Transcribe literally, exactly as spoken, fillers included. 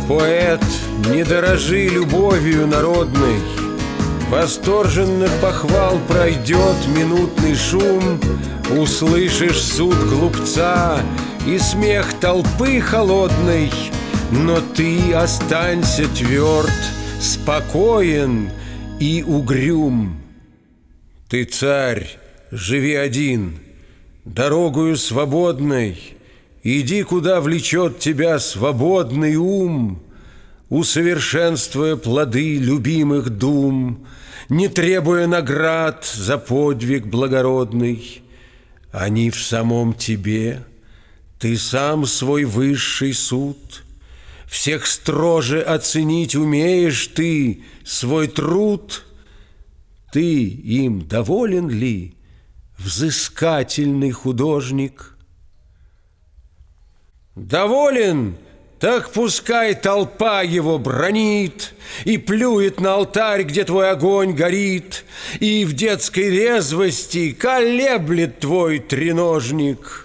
Поэт, не дорожи любовью народной, восторженных похвал пройдет минутный шум, услышишь суд глупца и смех толпы холодной, но ты останься тверд, спокоен и угрюм. Ты царь, живи один, дорогою свободной, иди, куда влечет тебя свободный ум, усовершенствуя плоды любимых дум, не требуя наград за подвиг благородный. Они в самом тебе, ты сам свой высший суд. Всех строже оценить умеешь ты свой труд. Ты им доволен ли, взыскательный художник? Доволен? Так пускай толпа его бранит и плюет на алтарь, где твой огонь горит, и в детской резвости колеблет твой треножник.